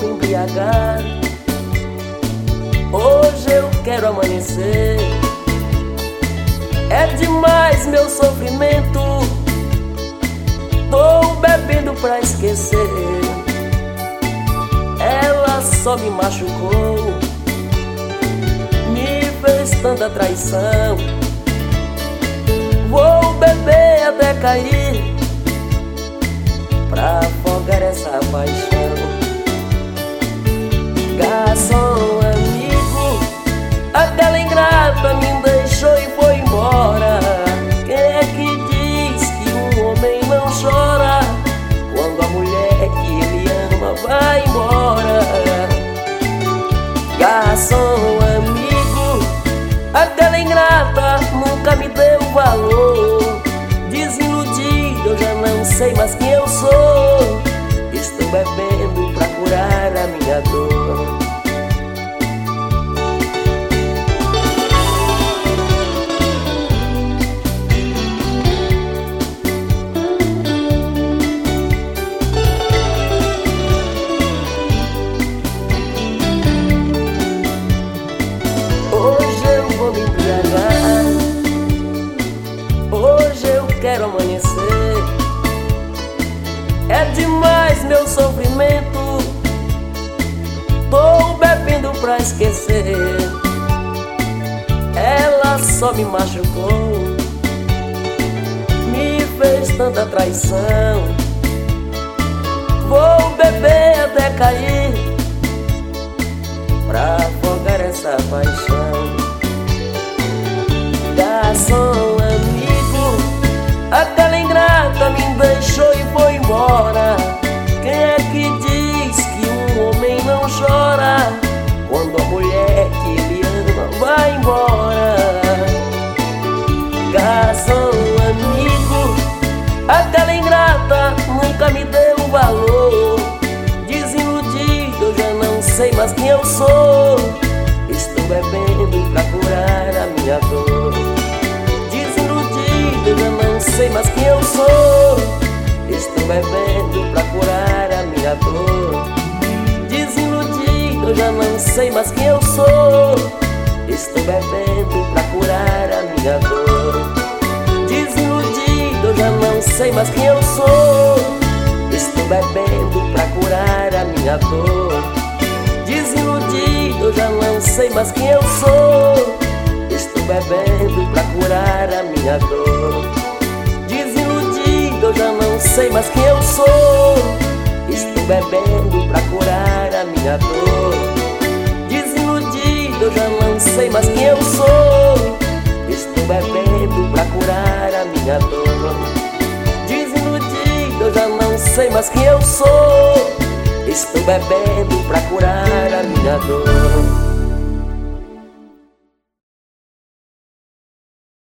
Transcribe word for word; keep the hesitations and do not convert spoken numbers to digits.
me embriagar. Hoje eu quero amanhecer. É demais meu sofrimento. Tô bebendo pra esquecer. Ela só me machucou, me fez tanta traição. Vou beber até cair pra afogar essa paixão. Garçom amigo, aquela ingrata me deixou e foi embora. Quem é que diz que um homem não chora quando a mulher que ele ama vai embora? Garçom amigo, aquela ingrata nunca me deu valor. Desiludido, eu já não sei mais quem eu sou. Estou bebendo pra curar a minha dor. Hoje eu vou me embriagar. Hoje eu quero amanhecer. É demais meu sofrimento. Tô bebendo pra esquecer. Ela só me machucou, me fez tanta traição. Vou beber até cair pra afogar essa paixão. Garçom amigo, aquela ingrata me deixou e foi embora. Quem é que diz que um homem não chora quando a mulher que ele ama vai embora? Garçom amigo, aquela ingrata nunca me deu valor. Desiludido, eu já não sei mais quem eu sou. Estou bebendo pra curar a minha dor. Desiludido, eu já não sei mais quem eu sou. Estou bebendo pra curar a minha dor. Desiludido, eu já não sei mais quem eu sou. Estou bebendo pra curar a minha dor. Desiludido, eu já não sei mais quem eu sou. Estou bebendo pra curar a minha dor. Desiludido, eu já não sei mais quem eu sou. Estou bebendo pra curar a minha dor. Desiludido, eu já não sei mais quem eu sou. Estou bebendo pra curar a minha dor. Desiludido, eu já não sei mais quem eu sou. Estou bebendo pra curar a minha dor. Desiludido, eu já não sei mais quem eu sou. Estou bebendo pra curar a minha dor.